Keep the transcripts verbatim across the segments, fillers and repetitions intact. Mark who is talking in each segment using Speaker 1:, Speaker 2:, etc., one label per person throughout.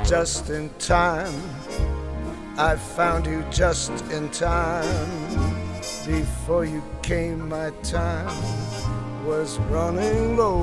Speaker 1: just in time. I found you just in time. Before you came, my time was running low.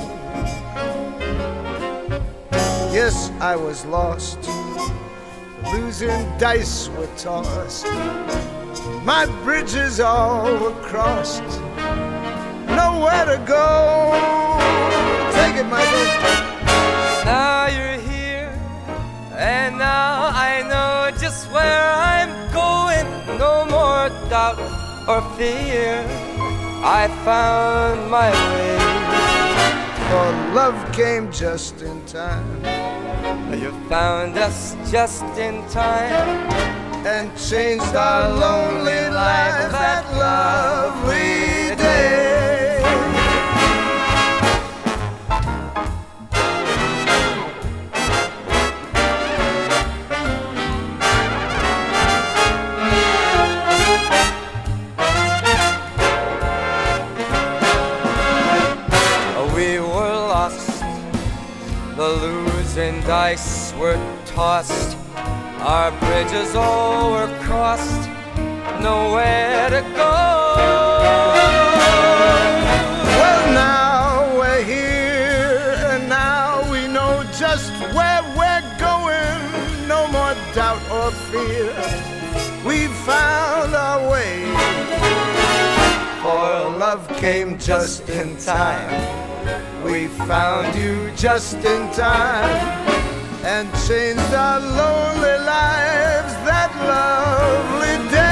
Speaker 1: Yes, I was lost. Losing dice were tossed. My bridges all were crossed. Nowhere to go. Take it, Michael.
Speaker 2: Now you're here, and now I know just where I'm going. No more doubt or fear. I found my way.
Speaker 1: For love came just in time.
Speaker 2: You found us just in time
Speaker 1: and changed our lonely lives that lovely day.
Speaker 2: We were lost, the losing dice were tossed, our bridges all were crossed, nowhere to go.
Speaker 1: Well, now we're here, and now we know just where we're going. No more doubt or fear. We found our way. For love came just in time. We found you just in time and changed our lonely lives that lovely day.